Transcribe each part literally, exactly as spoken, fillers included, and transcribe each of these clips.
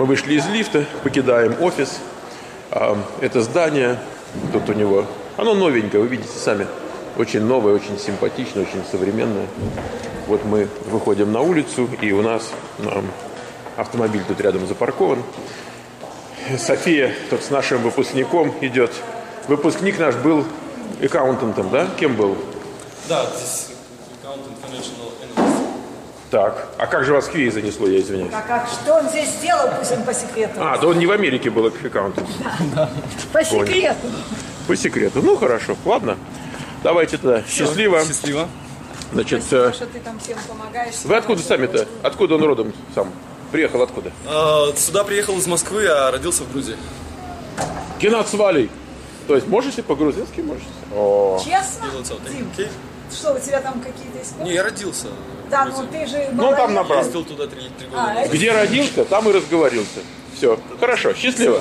Мы вышли из лифта, покидаем офис. Это здание, тут у него, оно новенькое, вы видите сами. Очень новое, очень симпатичное, очень современное. Вот мы выходим на улицу, и у нас автомобиль тут рядом запаркован. София тут с нашим выпускником идет. Выпускник наш был аккаунтантом, да? Кем был? Да, здесь аккаунтант financial analyst. Так, а как же вас Кьюи занесло, я извиняюсь? А как, что он здесь сделал, пусть он по секрету. А, да он не в Америке был аккаунтом. Да, по секрету. По секрету, ну хорошо, ладно. Давайте тогда, счастливо. Счастливо. Значит, Спасибо, э, что ты там всем помогаешь. вы откуда сами-то? Откуда он родом сам? Приехал откуда? А, сюда приехал из Москвы, а родился в Грузии. Геннад Свалий. То есть можете по-грузински? Можете? О. Честно? Дим, Дим, что, у тебя там какие-то истории? Не, я родился. Да, ну ты же... Ну, он там набрал. Ездил туда три, три года А, назад. Где родился, там и разговорился. Все, хорошо, счастливо.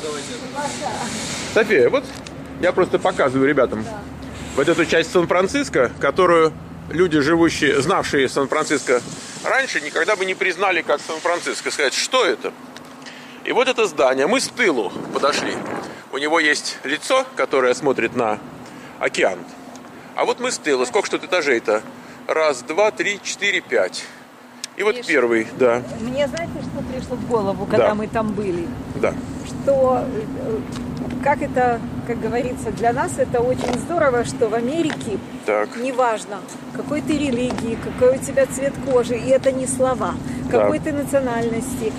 София, вот я просто показываю ребятам вот эту часть Сан-Франциско, которую люди, живущие, знавшие Сан-Франциско раньше, никогда бы не признали как Сан-Франциско. Сказать, что это? И вот это здание, мы с тылу подошли. У него есть лицо, которое смотрит на океан. А вот мы с тыла. Сколько что-то этажей-то? Раз, два, три, четыре, пять. И вот Видишь, первый, да. Мне знаете, что пришло в голову, когда Да. мы там были? Да. Что, э, как это, как говорится, для нас это очень здорово, что в Америке Так. неважно, какой ты религии, какой у тебя цвет кожи, и это не слова, какой Да. ты национальности,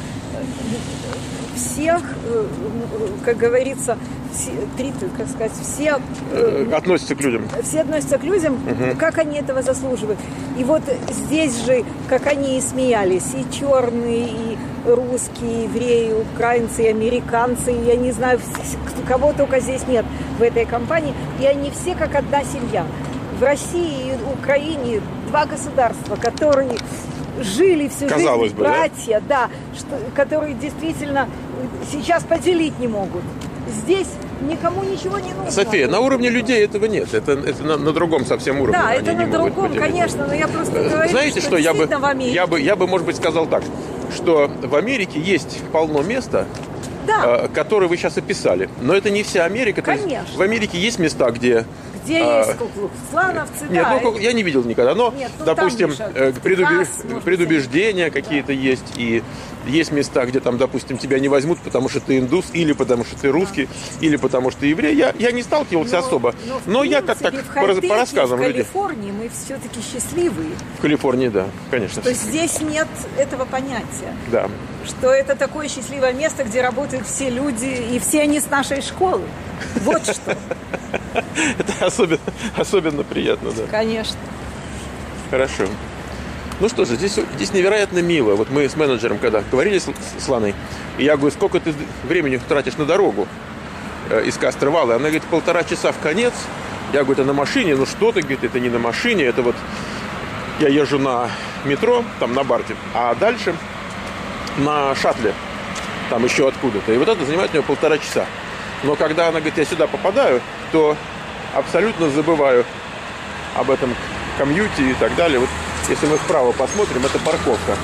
всех, э, как говорится, все, три, как сказать, все... э, Относится к людям. Все относятся к людям, Угу. как они этого заслуживают. И вот здесь же, как они и смеялись, и черные, и русские, и евреи, и украинцы, и американцы, и я не знаю, кого только здесь нет в этой компании, и они все как одна семья. В России и Украине два государства, которые жили всю Казалось жизнь, бы, братья, да, что, которые действительно сейчас поделить не могут. Здесь никому ничего не нужно. София, на уровне людей этого нет. Это, это на, на другом совсем уровне. Да, Они это не на могут другом, поделить. конечно, но я просто говорю, Знаете, что, что я бы, действительно в Америке. я бы, я бы, может быть, сказал так, что в Америке есть полно места, Да. э, которые вы сейчас описали. Но это не вся Америка. То есть Конечно. в Америке есть места, где... Где а, есть куклукс-клановцы, Нет, да. ну, я не видел никогда, но, Нет, ну, допустим, там, э, Миша, предубе- Техас, может предубеждения какие-то есть, и есть места, где там, допустим, тебя не возьмут, потому что ты индус, или потому что ты русский, или потому что ты еврей. Я, я не сталкивался особо, но, в но я как принципе, так в по, раз- Хай-Теке, по рассказам в людей. Калифорнии мы все-таки счастливые, В Калифорнии, да, конечно. что здесь нет этого понятия. Да. Что это такое счастливое место, где работают все люди, и все они с нашей школы. Вот что. Это особенно, особенно приятно, да. Конечно. Хорошо. Ну что же, здесь, здесь невероятно мило. Вот мы с менеджером когда говорили с, с Ланой, и я говорю, сколько ты времени тратишь на дорогу э, из Кастро-Валлы? Она говорит, полтора часа в конец. Я говорю, это на машине? Ну что ты, говорит, это не на машине, это вот я езжу на метро, там на Барте, а дальше на шаттле, там еще откуда-то. И вот это занимает у нее полтора часа. Но когда она говорит, я сюда попадаю, то абсолютно забываю об этом комьюте и так далее. Вот если мы вправо посмотрим, это парковка.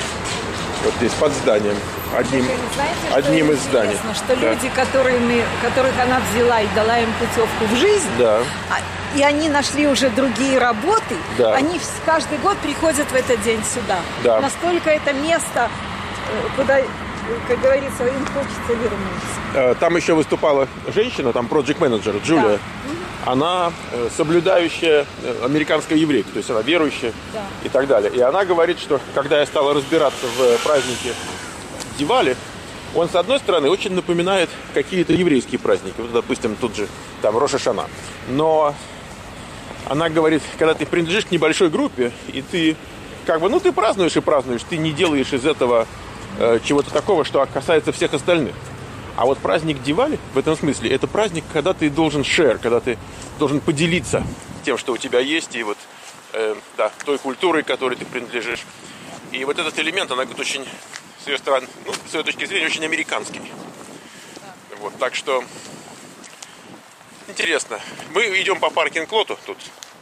Вот здесь под зданием. Одним, Знаете, что одним из зданий. интересно, что Да. люди, которыми, которых она взяла и дала им путевку в жизнь, Да. а- и они нашли уже другие работы, Да. они вс- каждый год приходят в этот день сюда. Да. Настолько это место, э, куда, э, как говорится, им хочется вернуться. Э, Там еще выступала женщина, там проект-менеджер Джулия. Да. Она э, соблюдающая э, американская еврейка, то есть она верующая, Да. и так далее. И она говорит, что когда я стала разбираться в э, празднике Дивали, он, с одной стороны, очень напоминает какие-то еврейские праздники. Вот, допустим, тут же там Рош ха-Шана. Но она говорит, когда ты принадлежишь к небольшой группе, и ты как бы, ну, ты празднуешь и празднуешь, ты не делаешь из этого э, чего-то такого, что касается всех остальных. А вот праздник Дивали, в этом смысле, это праздник, когда ты должен share, когда ты должен поделиться тем, что у тебя есть, и вот, э, да, той культурой, к которой ты принадлежишь. И вот этот элемент, она говорит, очень, с ее стороны, ну, с ее точки зрения, очень американский. Вот, так что, интересно. Мы идем по паркинг-лоту тут.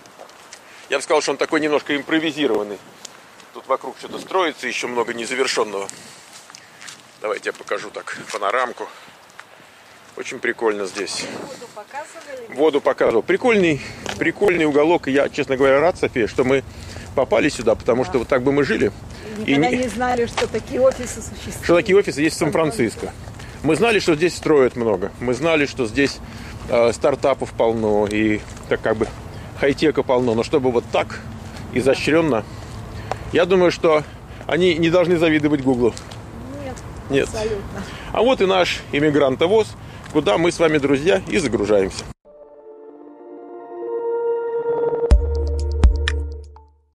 Я бы сказал, что он такой немножко импровизированный. Тут вокруг что-то строится, еще много незавершенного. Давайте я покажу так панорамку. Очень прикольно здесь. Воду показывали? Воду показывал. Прикольный, прикольный уголок. И я, честно говоря, рад, София, что мы попали сюда, потому что вот так бы мы жили. Никогда И не... не знали, что такие офисы существуют. Что такие офисы есть в Сан-Франциско. Мы знали, что здесь строят много. Мы знали, что здесь э, стартапов полно и так как бы хай-тека полно. Но чтобы вот так изощренно, я думаю, что они не должны завидовать Гуглу. Нет, Нет. абсолютно. А вот и наш иммигрантовоз, куда мы с вами, друзья, и загружаемся.